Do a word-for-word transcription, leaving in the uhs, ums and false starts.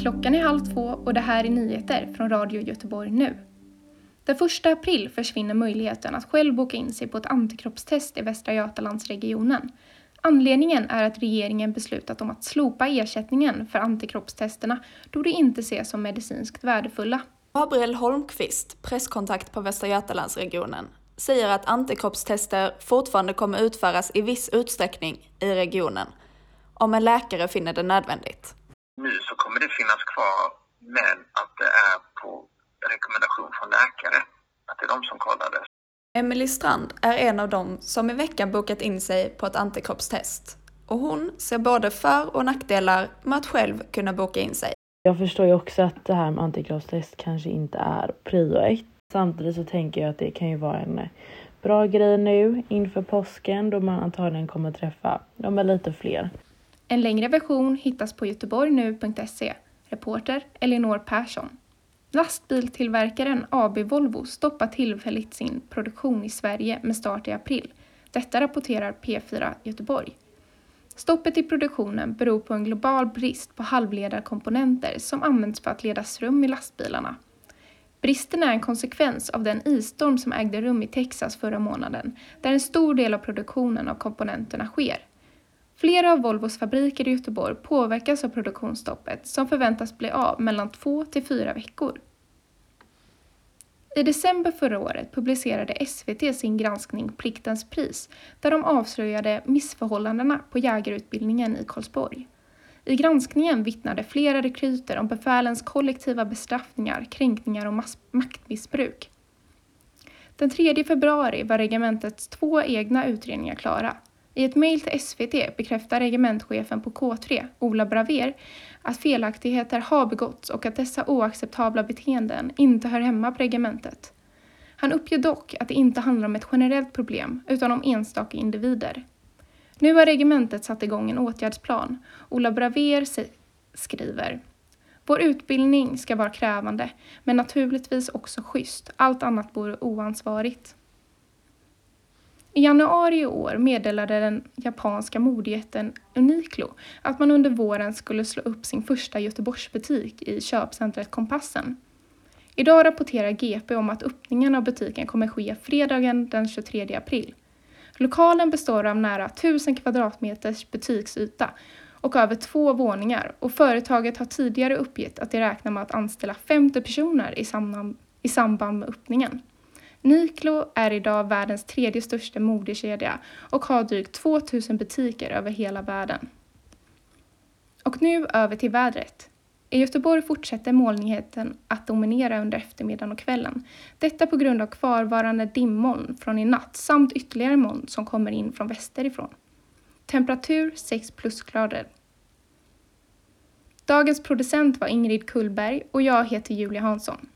Klockan är halv två och det här är nyheter från Radio Göteborg nu. Den första april försvinner möjligheten att själv boka in sig på ett antikroppstest i Västra Götalandsregionen. Anledningen är att regeringen beslutat om att slopa ersättningen för antikroppstesterna då det inte ses som medicinskt värdefulla. Gabriel Holmqvist, presskontakt på Västra Götalandsregionen, säger att antikroppstester fortfarande kommer utföras i viss utsträckning i regionen, om en läkare finner det nödvändigt. Nu så kommer det finnas kvar, men att det är på rekommendation från läkare, att det är de som kollar det. Emily Strand är en av dem som i veckan bokat in sig på ett antikroppstest. Och hon ser både för- och nackdelar med att själv kunna boka in sig. Jag förstår ju också att det här med antikroppstest kanske inte är prio ett. Samtidigt så tänker jag att det kan ju vara en bra grej nu inför påsken då man antagligen kommer träffa de är lite fler. En längre version hittas på göteborgnu punkt se. Reporter Elinor Persson. Lastbiltillverkaren A B Volvo stoppar tillfälligt sin produktion i Sverige med start i april. Detta rapporterar P fyra Göteborg. Stoppet i produktionen beror på en global brist på halvledarkomponenter som används för att leda ström i lastbilarna. Bristen är en konsekvens av den isstorm som ägde rum i Texas förra månaden, där en stor del av produktionen av komponenterna sker. Flera av Volvos fabriker i Göteborg påverkas av produktionsstoppet som förväntas bli av mellan två till fyra veckor. I december förra året publicerade S V T sin granskning Pliktens pris där de avslöjade missförhållandena på jägarutbildningen i Karlsborg. I granskningen vittnade flera rekryter om befälens kollektiva bestraffningar, kränkningar och mas- maktmissbruk. Den tredje februari var regementets två egna utredningar klara. I ett mejl till S V T bekräftar regementchefen på K tre, Ola Braver, att felaktigheter har begåtts och att dessa oacceptabla beteenden inte hör hemma på regementet. Han uppger dock att det inte handlar om ett generellt problem utan om enstaka individer. Nu har regementet satt igång en åtgärdsplan. Ola Braver skriver: Vår utbildning ska vara krävande, men naturligtvis också schysst. Allt annat vore oansvarigt. I januari i år meddelade den japanska modejätten Uniqlo att man under våren skulle slå upp sin första Göteborgsbutik i köpcentret Kompassen. Idag rapporterar G P om att öppningen av butiken kommer ske fredagen den tjugotredje april. Lokalen består av nära tusen kvadratmeters butiksyta och över två våningar och företaget har tidigare uppgett att de räknar med att anställa femtio personer i samband, i samband med öppningen. Uniqlo är idag världens tredje största modekedja och har drygt tvåtusen butiker över hela världen. Och nu över till vädret. I Göteborg fortsätter molnigheten att dominera under eftermiddagen och kvällen. Detta på grund av kvarvarande dimmoln från i natt samt ytterligare moln som kommer in från västerifrån. Temperatur sex plusgrader. Dagens producent var Ingrid Kullberg och jag heter Julia Hansson.